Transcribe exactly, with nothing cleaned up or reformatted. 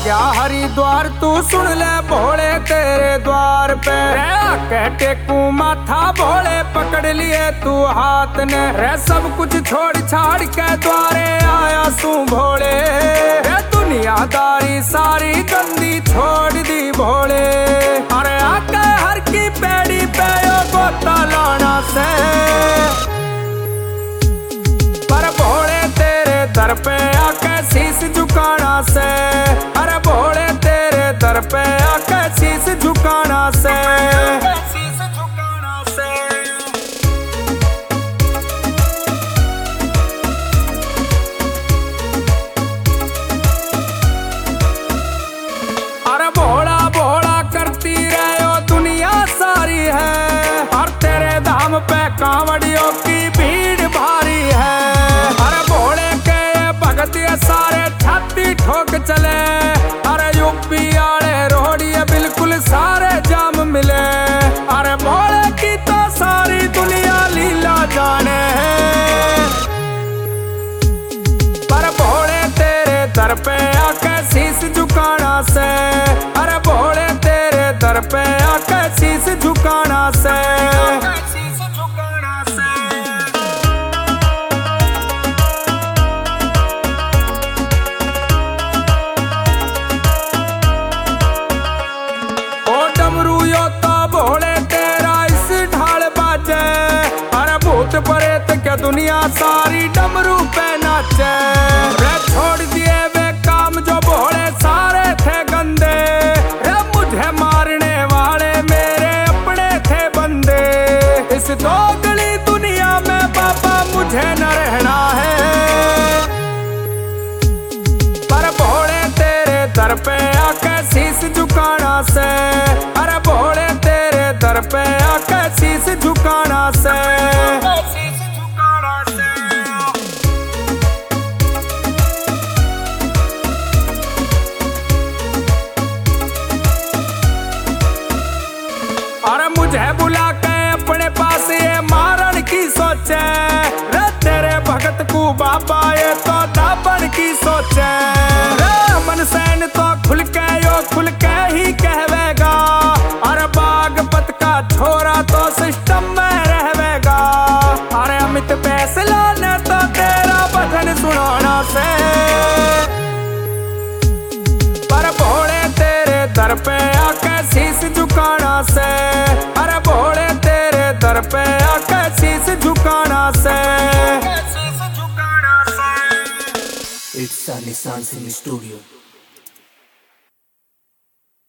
गया हरिद्वार तू सुन ले भोले तेरे द्वार पे रे टेकू माथा भोले पकड़ लिए तू हाथ ने रे सब कुछ छोड़ छाड़ के द्वारे आया सू भोले रे दुनियादारी सारी गंदी छोड़ दी भोले। अरे आके हर की पेड़ी पे गोता लाना से पर भोले तेरे दर पे आके शीश झुकाना से अरे भोले तेरे दर पे आके शीश झुकाना से शीश झुकाना से। अरे भोला भोला करती रहो दुनिया सारी है और तेरे धाम पे कांवड़ियों की भीड़ भारी है। अरे भोले के भगत सारे छाती ठोक चले अरे यूपी आले रोडिये बिल्कुल सारे जाम मिले। अरे भोले की तो सारी दुनिया लीला जाने पर भोले तेरे दर पे आके शीश झुकाना से अरे भोले तेरे दर पे आके शीश झुकाना से शीश झुकाना से। ओ डमरू यो तो भोले तेरा इस ढाल बाजे अरे भूत प्रेत के दुनिया सारी डमरू पे नाचे रे छोड़ दिए वे काम जो भोले सारे थे गंदे रे मुझे मारने वाले मेरे अपने थे बंदे। इस दोगली दुनिया में बाबा मुझे न रहना है पर भोले तेरे दर पे आके शीश झुकाना से अरे भोले तेरे दर पे आके शीश झुकाना से शीश झुकाना से। अरे मुझे बुला के अपने पास ये मारन की सोचे रे तेरे भगत को बाबा ये तो दाबन की सोचे रे मन सैन तो खुल के यो खुल के ही कहवेगा अरे बागपत का छोरा तो सिस्टम में रहवेगा। अरे अमित फैसला ने तो तेरा भजन सुनाना से पर भोले तेरे दर पे आके शीश झुकाना से अरे भोले तेरे दर पे आके शीश झुकाना से शीश झुकाना से। It's Sunny Sun Singh Studio.